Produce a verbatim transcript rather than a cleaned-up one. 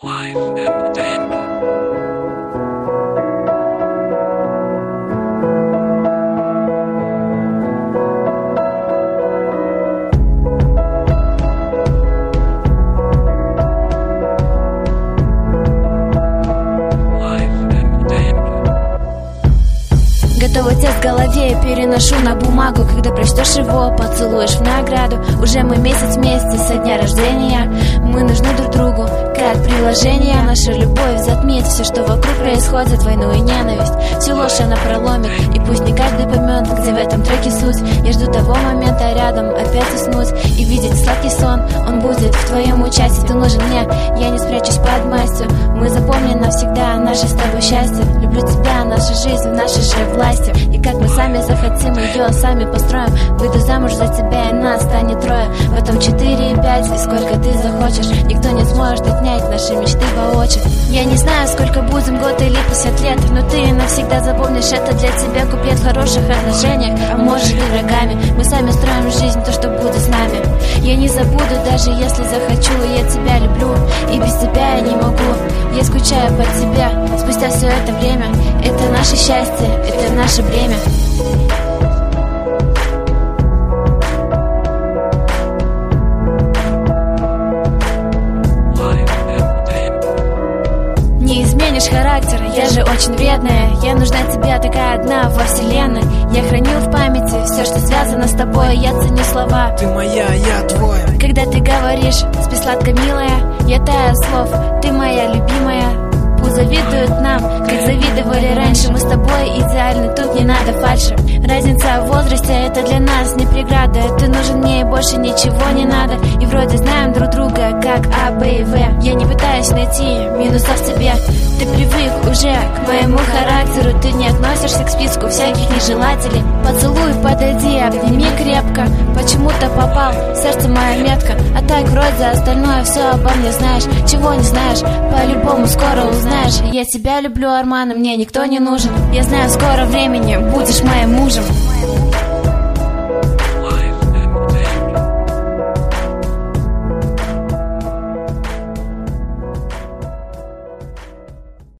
Life and Damned. Готовый текст в голове я переношу на бумагу. Когда прочтешь его, поцелуешь в награду. Уже мы месяц вместе со дня рождения. Мы нужны друг другу, как приложение. Наша любовь затмит все, что вокруг происходит. Войну и ненависть, всю ложь она проломит. И пусть не каждый поймет, где в этом треке суть. Я жду того момента рядом, опять уснуть и видеть сладкий сон. Он будет в твоем участии, ты нужен мне. Я не спрячусь под мастью. Мы запомним навсегда наше с тобой счастье. Люблю тебя, наша жизнь в нашей же власти. И как мы сами захотим ее, сами построим. Выйду замуж за тебя, и нас станет трое. Потом четыре и пять, и сколько ты захочешь. Никто не сможет отнять наши мечты воочию. Я не знаю, сколько будем, год или пятьдесят лет, но ты навсегда запомнишь, это для тебя куплет в хороших отношениях. А может и врагами, мы сами строим жизнь, то, что будет с нами. Я не забуду, даже если захочу. Я тебя люблю, и без тебя я не могу. Я скучаю по тебе, спустя все это время. Это наше счастье, это наше бремя. Не изменишь характер, я же очень вредная. Я нужна тебе такая одна во вселенной. Я храню в памяти все, что связано с тобой. Я ценю слова. Ты моя, я твой. Когда ты говоришь, спи сладко, милая, я таю слов, ты моя любимая. Пусть завидуют нам, как завидовали раньше. Мы с тобой идеальны, тут не надо фальши. Разница в возрасте, это для нас не преграда. Ты нужен мне и больше ничего не надо. И вроде знаем друг друга, как А, Б и В. Я не пытаюсь найти минусов в тебе. Ты привык уже к моему характеру. Ты не относишься к списку всяких нежелателей. Поцелуй, подойди, обними крепко. Почему-то попал в сердце моя метка. А так вроде остальное все обо мне знаешь. Чего не знаешь, по-любому скоро узнаешь. Я тебя люблю, Арман, мне никто не нужен. Я знаю, скоро времени будешь моим мужем.